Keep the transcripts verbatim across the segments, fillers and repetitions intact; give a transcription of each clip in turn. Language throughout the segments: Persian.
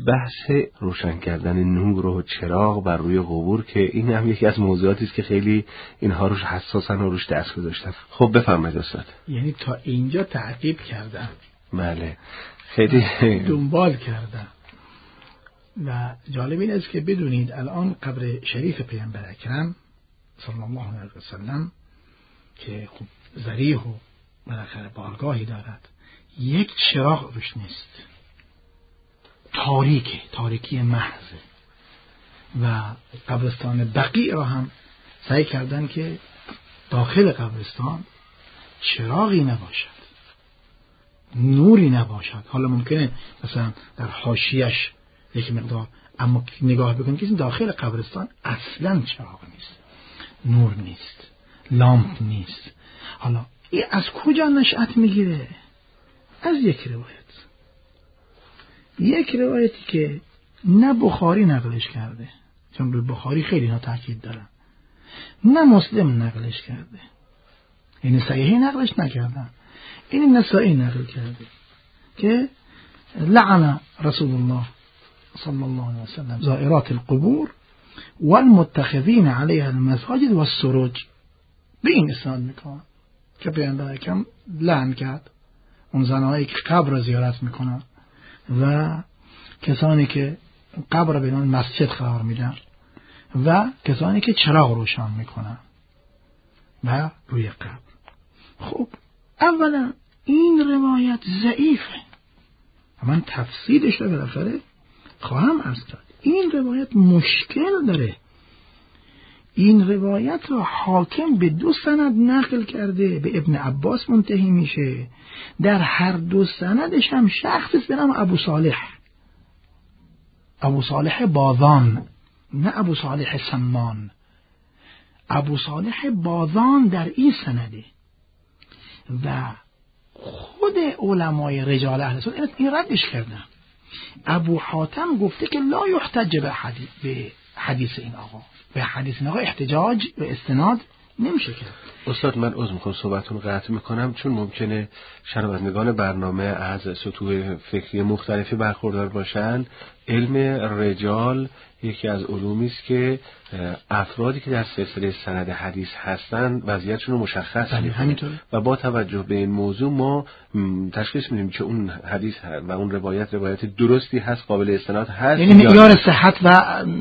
بحث روشن کردن نور و چراغ بر روی قبور که این هم یکی از موضوعاتی است که خیلی اینها روش حساسن و روش دست گذاشتن. خب بفرمایید استاد. یعنی تا اینجا تعقیب کردم. بله خیلی دنبال کردم. و جالب این است که بدونید الان قبر شریف پیامبر اکرم صلی الله علیه و سلم که خب ضریح و بالاخره بارگاهی دارد، یک چراغ روش نیست، تاریکه، تاریکی محضه. و قبرستان بقیع را هم سعی کردن که داخل قبرستان چراغی نباشد، نوری نباشد. حالا ممکنه مثلا در حاشیه‌اش یک مقدار، اما نگاه بکنید که داخل قبرستان اصلا چراغ نیست، نور نیست، لامپ نیست. حالا این از کجا نشأت میگیره؟ از یک روایت، یک روایتی که نه بخاری نقلش کرده، چون به بخاری خیلی ها تاکید دارن، نه مسلم نقلش کرده، این صحیحی نقلش نکردن، این نسائی نقل کرده که لعن رسول الله صلی الله علیه وسلم زائرات القبور والمتخذین علیها المساجد والسروج. به این اسناد میکنن که پیامبر اکرم لعن کرد اون زنهایی که قبر را زیارت میکنن و کسانی که قبر را به نام مسجد قرار میدن و کسانی که چراغ روشن میکنن و روی قبر. خب اولا این روایت ضعیفه، من تفسیرش رو بالاخره خواهم عرض کرد. این روایت مشکل داره. این روایت رو حاکم به دو سند نقل کرده، به ابن عباس منتهی میشه. در هر دو سندش هم شخصی به نام ابو صالح، ابو صالح باذان، نه ابو صالح سمان. ابو صالح باذان در این سنده و خود علمای رجال اهل سنت این ردش کردن. ابو حاتم گفته که لا یحتج به حدیث, به حدیث این آقا، به حدیث این آقا احتجاج به استناد نمیشه کرد. استاد من عذر میخوام صحبتتون قطع میکنم، چون ممکنه شنوندگان برنامه از سطوح فکری مختلفی برخوردار باشن. علم رجال یکی از علومی است که افرادی که در سلسله سند حدیث هستند وضعیتشون رو مشخص می‌کنه و با توجه به این موضوع ما تشخیص میدیم که اون حدیث و اون روایت روایت درستی هست، قابل استناد هست، یعنی معیار صحت و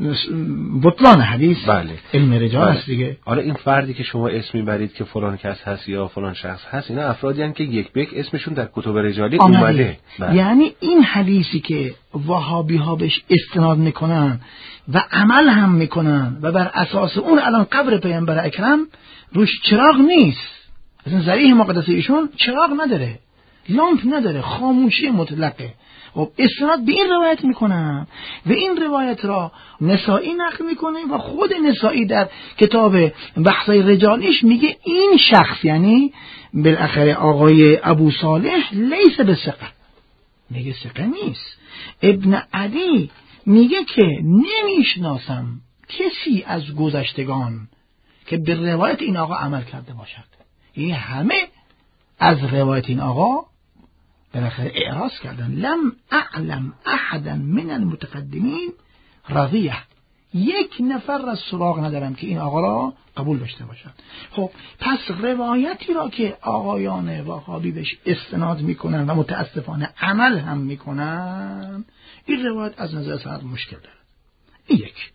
بطلان حدیث. بله. علم رجال بله. است دیگه. حالا این فردی که شما اسم میبرید که فلان کس هست یا فلان شخص هست، اینا افرادی هستند که یک به یک اسمشون در کتب رجالی اومده. بله. یعنی این حدیثی که وهابی ها بهش استناد میکنن و عمل هم میکنن و بر اساس اون الان قبر پیامبر اکرم روش چراغ نیست، اصلا ضریح مقدسه ایشون چراغ نداره، لامپ نداره، خاموشی مطلقه. خب استناد به این روایت میکنن و این روایت را نسائی نقل میکنه و خود نسائی در کتاب بحثای رجالیش میگه این شخص، یعنی بالاخره آقای ابو صالح، لیس به ثقه، میگه ثقه نیست. ابن عدی میگه که نمیشناسم کسی از گذشتگان که به روایت این آقا عمل کرده باشد. این همه از روایت این آقا بالاخره اعراض کردن. لم اعلم احدا من المتقدمین رضیه، یک نفر از سراغ ندارم که این آقا را قبول داشته باشد. خب پس روایتی را که آقایان وهابی بهش استناد میکنن و متاسفانه عمل هم میکنن، این روایت از نظر سند مشکل داره. این یک.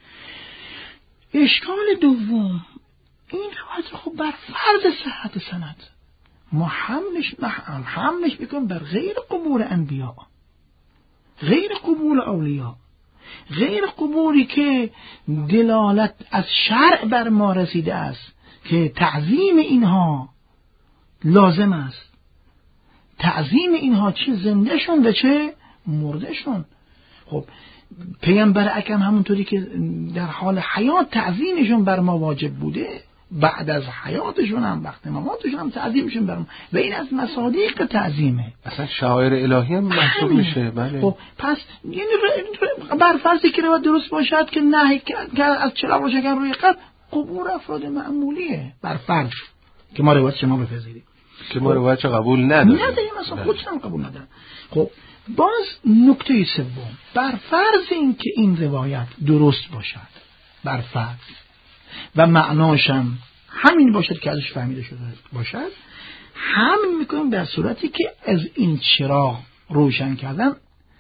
اشکال دوم، این روایت را خب بر فرض صحت سند ما حملش حملش میکنیم بر غیر قبور انبیاء، غیر قبور اولیاء، غیر قبوری که دلالت از شرع بر ما رسیده است که تعظیم اینها لازم است. تعظیم اینها چه زندهشون و چه مردهشون. خب پیامبر اکرم همونطوری که در حال حیات تعظیمشون بر ما واجب بوده، بعد از حیاتشون هم وقت مماتشون هم تعظیمشون بر ما، و این از مصادیق تعظیمه، اصلا شعائر الهی هم محسوب میشه. بله. خب پس یعنی بر فرضی که روایت درست باشد که نهی کرد از چراغ روشن کردن روی قبر، قبور افراد معمولیه، بر فرض که ما روایت شما بپذیریم که ما روایت قبول نداریم، نداریم اصلا خودشون قبول ندارن. خب باز نکته سوم، بر فرض این که این روایت درست باشد، بر فرض و معناشم همین باشد که ازش فهمیده شده باشد، همین میکنیم در صورتی که از این چراغ روشن کردن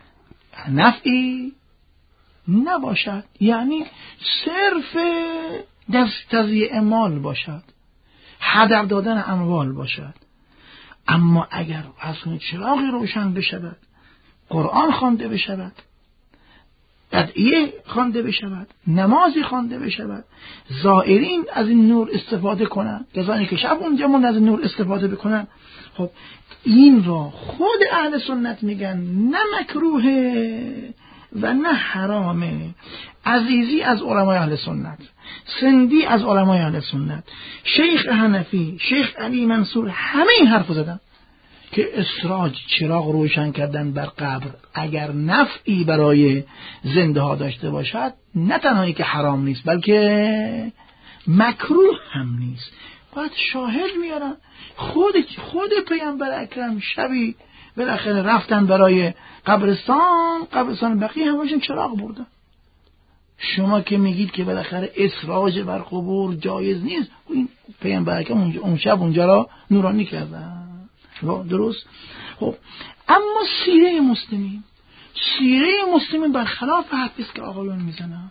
نفعی نباشد، یعنی صرف دست تضییع مال باشد، هدر دادن اموال باشد. اما اگر از اون چراغی روشن بشود، قرآن خوانده بشود، ادعیه خوانده بشود، نمازی خوانده بشود، زائرین از این نور استفاده کنند، کسانی که شب اونجا مون از این نور استفاده بکنن، خب این را خود اهل سنت میگن نه مکروهه و نه حرامه. عزیزی از علمای اهل سنت، سندی از علمای اهل سنت، شیخ حنفی، شیخ علی منصور، همه این حرف زدن که اسراج، چراغ روشن کردن بر قبر اگر نفعی برای زنده ها داشته باشد، نه تنهایی که حرام نیست بلکه مکروه هم نیست. باید شاهد میارن. خود خود پیامبر اکرم شبی بالاخره رفتن برای قبرستان، قبرستان بقی همشون چراغ بردن. شما که میگید که بالاخره اسراج بر قبور جایز نیست، این پیامبر اکرم اون شب اونجا را نورانی کردن. درست؟ خب اما سیره مسلمین، سیره مسلمین برخلاف حرفی است که آقایون میزنن.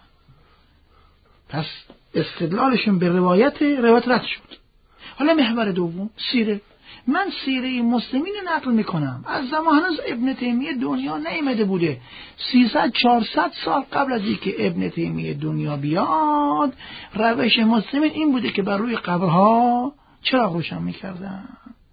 پس استدلالشون به روایت روایت رد شد. حالا محور دوم سیره. من سیره مسلمین نقل میکنم از زمان هنوز ابن تیمیه دنیا نیامده بوده، سیصد چهارصد سال قبل از اینکه ابن تیمیه دنیا بیاد، روش مسلمین این بوده که بر روی قبرها چراغ روشن میکردن،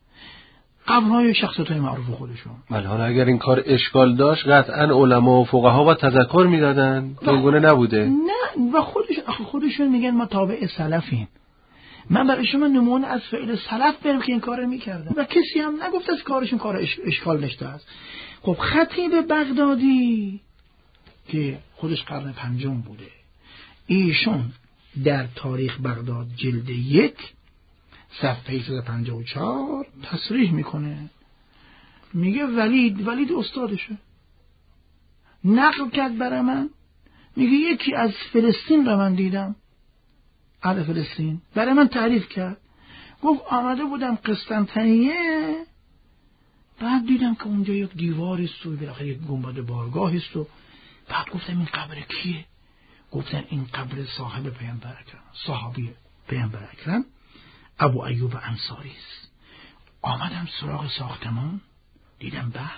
قبرهای شخصیت‌های معروف خودشون. بله، حالا اگر این کار اشکال داشت قطعا علما و فقها با تذکر میدادن، اینگونه نبوده. نه، و خودشون خودشون میگن ما تابع سلفیم. من برای شما نمونه از فعل سلف برم که این کار رو میکردن و کسی هم نگفت از کارشون کار اشکال داشته است. خب خطیب بغدادی که خودش قرن پنجم بوده، ایشون در تاریخ بغداد جلد یک صفحه صد و پنجاه و چهار تصریح میکنه، میگه ولید ولید استادشه نقل کرد برای من، میگه یکی از فلسطین را من دیدم، اهل فلسطین برای من تعریف کرد، گفت آمده بودم قسطنطنیه، بعد دیدم که اونجا یک دیواری است و بالاخره یک گنبد بارگاه است و بعد گفتم این قبر کیه؟ گفتن این قبر صاحب پیامبر اکرم، صحابی پیامبر اکرم ابو ایوب انصاری است. آمدم سراغ ساختمان، دیدم به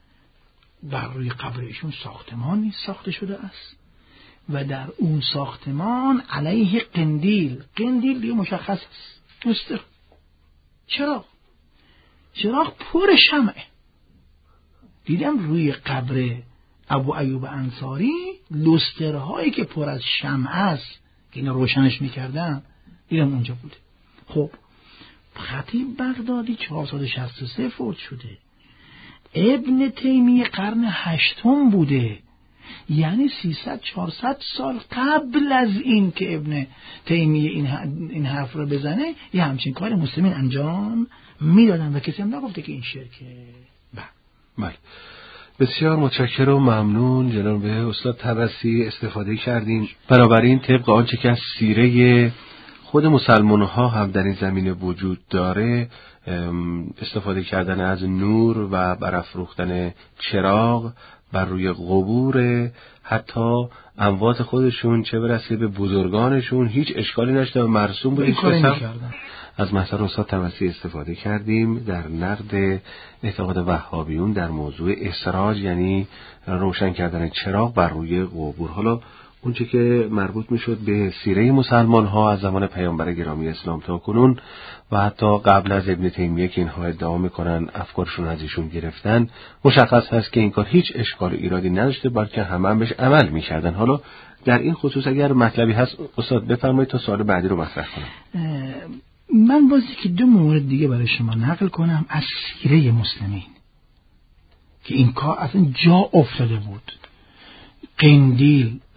بر روی قبر ایشون ساختمانی ساخته شده است و در اون ساختمان علیه قندیل، قندیل دیگه مشخص است، مستر چراغ، چراغ پر شمعه. دیدم روی قبر ابو ایوب انصاری لوسترهایی که پر از شمع است که اینا روشنش میکردن، دیدم اونجا بوده. خب خطیب بغدادی چهارصد و شصت و سه فوت شده، ابن تیمیه قرن هشتم بوده، یعنی سیصد چهارصد سال قبل از این که ابن تیمیه این این حرف رو بزنه یه همچین کار مسلمین انجام میدادن و کسی هم نگفته که این شرکه. بله، بسیار متشکرم و ممنون جناب استاد طبسی، استفاده کردیم. بنابراین طبق آنچه که از سیره خود مسلمان ها هم در این زمینه وجود داره، استفاده کردن از نور و برافروختن چراغ بر روی قبور حتی اموات خودشون چه برسه به بزرگانشون هیچ اشکالی نشده و مرسوم بود. از مثلا استاد طبسی استفاده کردیم در نقد اعتقاد وهابیون در موضوع اسراج، یعنی روشن کردن چراغ بر روی قبور. حالا اونچه که مربوط میشد به سیره مسلمان ها از زمان پیامبر گرامی اسلام تا کنون و حتی قبل از ابن تیمیه که اینها ادعا میکنن افکارشون از ایشون گرفتن، مشخص هست که این کار هیچ اشکال ایرادی نداشته بلکه همه هم بهش عمل میکردن. حالا در این خصوص اگر مطلبی هست استاد بفرمایید تا سوال بعدی رو مطرح کنم. من بازی که دو مورد دیگه برای شما نقل کنم از سیره مسلمین که این کار اصلا جا افتاده بود. قندیل،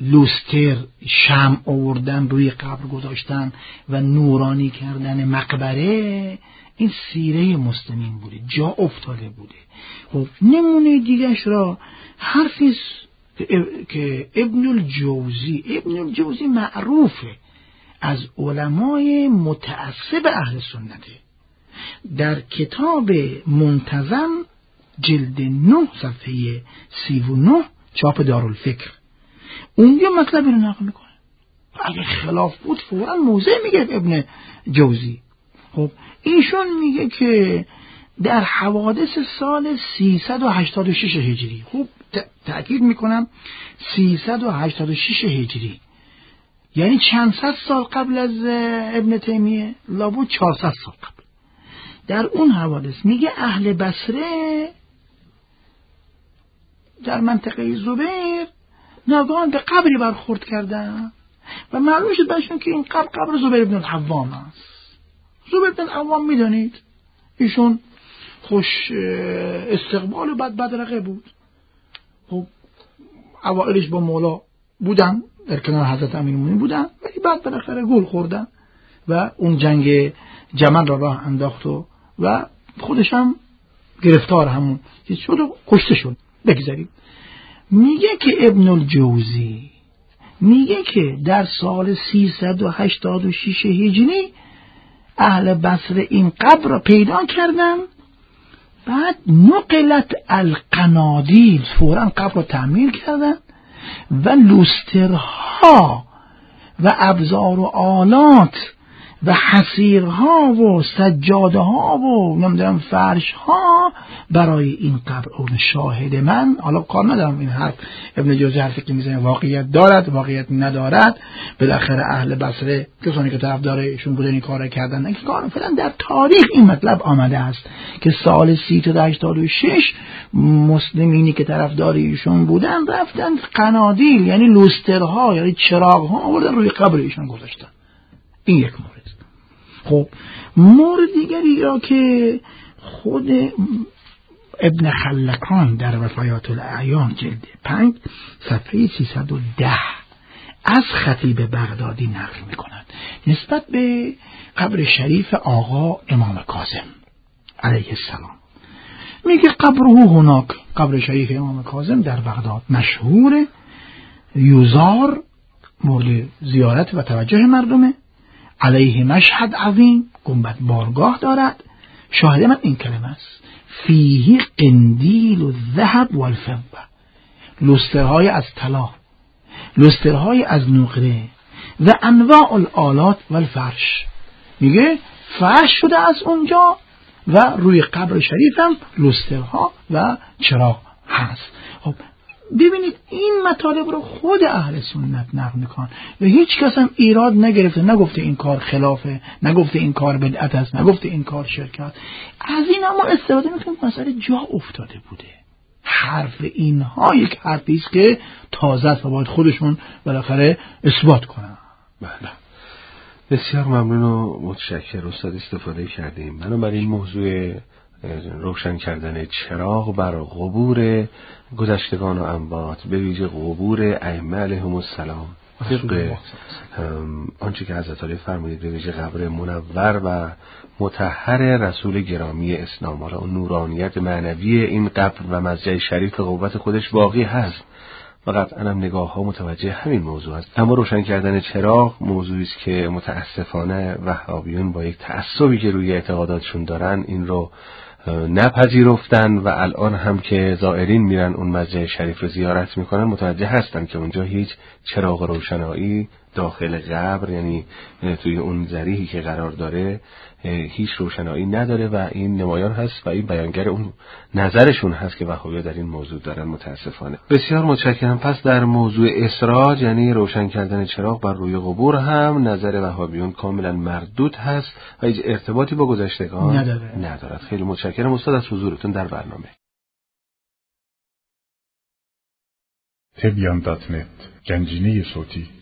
لوستر، شمع آوردن روی قبر گذاشتن و نورانی کردن مقبره، این سیره مسلمین بوده، جا افتاده بوده. خب نمونه دیگرش را حرفی که ابن الجوزی ابن الجوزی معروفه از علمای متعصب اهل سنته، در کتاب منتظم جلد نه صفحه سی و نه چاپ دارالفکر اونجا مطلبی رو نقل میکنه. اگه خلاف بود فوراً موضع میگه ابن جوزی. خب ایشون میگه که در حوادث سال سیصد و هشتاد و شش هجری، خوب تأکید میکنم سیصد و هشتاد و شش هجری، یعنی چند صد سال قبل از ابن تیمیه، لابد چهارصد سال قبل. در اون حوادث میگه اهل بصره در منطقه زبیر ناگهان به قبری برخورد کردن و معلوم شد برشون که این قبر قبر زبیر بن العوام است. زبیر بن العوام میدانید ایشون خوش استقبال و بد بدرقه بود. خب اوائلش با مولا بودن، در کنار حضرت امیرالمومنین بودن، ولی بعد بالاخره گول خوردن و اون جنگ جمل را راه انداخت و و خودش هم گرفتار همون چیز شد و کشته شد. بگذاریم. میگه که ابن الجوزی میگه که در سال سیصد و هشتاد و شش هجری اهل بصره این قبر را پیدا کردن، بعد نقلت القنادیل، فوراً قبر را تعمیر کردن و لوسترها و ابزار و آلات و حصیرها و سجاده ها و نمیدونم فرش ها برای این قبر. اون شاهد من، حالا کار ندارم این حرف ابن جوزی حرفی که میزنه واقعیت دارد واقعیت ندارد، بالاخره اهل بصره کسانی که طرفدارشون بودن این کارا کردن نه که کار فعلا در تاریخ این مطلب آمده است که سال سیصد و هشتاد و شش مسلمینی که طرفدار ایشون بودن رفتن قنادیل یعنی لوسترها یعنی چراغ ها آوردن روی قبر ایشون گذاشتن. این یک مورد. خب مورد دیگری را که خود ابن خلکان در وفایات الاعیان جلد پنج صفحه سیصد و ده از خطیب بغدادی نقل می‌کند نسبت به قبر شریف آقا امام کاظم علیه السلام، میگه قبره هناک، قبر شریف امام کاظم در بغداد مشهور، یوزار، مورد زیارت و توجه مردمه، علیه مشهد عظیم، گنبد بارگاه دارد. شاهد من این کلمه است، فیه قندیل و ذهب و الفضه، لوسترهای از طلا، لوسترهای از نقره و انواع الآلات و الفرش. میگه فرش شده از اونجا و روی قبر شریف هم لوسترها و چراغ هست. خب ببینید این مطالب رو خود اهل سنت نقل میکنن و هیچ کس هم ایراد نگرفته، نگفته این کار خلافه، نگفته این کار بدعت است، نگفته این کار شرکت. از این ما استفاده میکنیم مسئله جا افتاده بوده. حرف اینها یک حرفی است که تازه است و باید خودشون بالاخره اثبات کنن. بله. بسیار ممنون و متشکر استاد استفاده کردیم. بنابراین این موضوع روشن کردن چراغ بر قبور گذشتگان و اموات، به ویژه قبور ائمه علیهم السلام، طبق آنچه که حضرت علی فرمودید، به ویژه قبر منور و مطهر رسول گرامی اسلام، حالا اون نورانیت معنوی این قبر و مسجد شریف قوت خودش باقی هست و قطعا هم نگاه ها متوجه همین موضوع است. اما روشن کردن چراغ موضوعی است که متاسفانه وهابیون با یک تعصبی که روی اعتقاداتشون دارن این رو نپذیرفتن و الان هم که زائرین میرن اون مسجد شریف رو زیارت میکنن متوجه هستن که اونجا هیچ چراغ روشنایی داخل قبر، یعنی توی اون ذریحی که قرار داره، هیچ روشنایی نداره و این نمایان هست و این بیانگر اون نظرشون هست که وهابی‌ها در این موضوع دارن متاسفانه. بسیار متشکرم. پس در موضوع اسراج یعنی روشن کردن چراغ بر روی قبور هم نظر وهابیون کاملا مردود هست و هیچ ارتباطی با گذشتگان نداره. ندارد. خیلی متشکرم استاد از حضورتون در برنامه. تبیان دات نت، گنجینه صوتی.